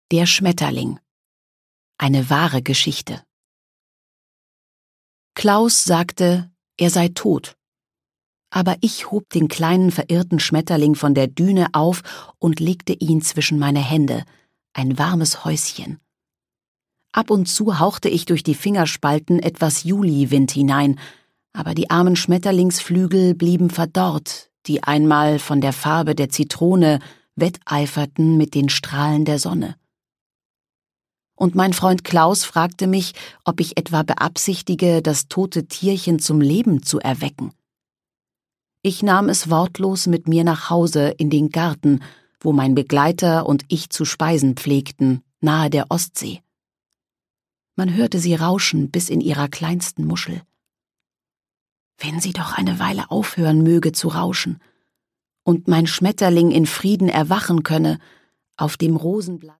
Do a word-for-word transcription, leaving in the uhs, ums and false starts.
Der Schmetterling. Eine wahre Geschichte. Klaus sagte, er sei tot. Aber ich hob den kleinen verirrten Schmetterling von der Düne auf und legte ihn zwischen meine Hände, ein warmes Häuschen. Ab und zu hauchte ich durch die Fingerspalten etwas Juliwind hinein, aber die armen Schmetterlingsflügel blieben verdorrt, die einmal von der Farbe der Zitrone wetteiferten mit den Strahlen der Sonne. Und mein Freund Klaus fragte mich, ob ich etwa beabsichtige, das tote Tierchen zum Leben zu erwecken. Ich nahm es wortlos mit mir nach Hause in den Garten, wo mein Begleiter und ich zu speisen pflegten, nahe der Ostsee. Man hörte sie rauschen bis in ihrer kleinsten Muschel. Wenn sie doch eine Weile aufhören möge zu rauschen und mein Schmetterling in Frieden erwachen könne, auf dem Rosenblatt